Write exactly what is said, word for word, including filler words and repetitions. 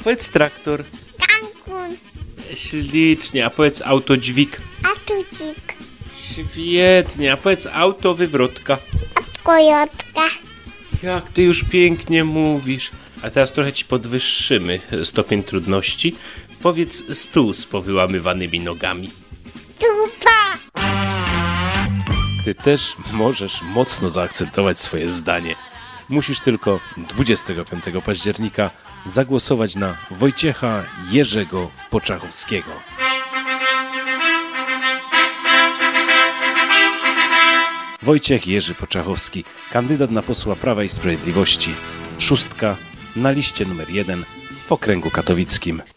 Powiedz traktor. Kankun. Ślicznie, a powiedz autodźwig. Atucik. Świetnie, a powiedz autowywrotka. Kojotka. Jak ty już pięknie mówisz. A teraz trochę ci podwyższymy stopień trudności. Powiedz stół z powyłamywanymi nogami. Tupa. Ty też możesz mocno zaakcentować swoje zdanie. Musisz tylko dwudziestego piątego października zagłosować na Wojciecha Jerzego Poczachowskiego. Wojciech Jerzy Poczachowski, kandydat na posła Prawa i Sprawiedliwości, szóstka na liście numer jeden w okręgu katowickim.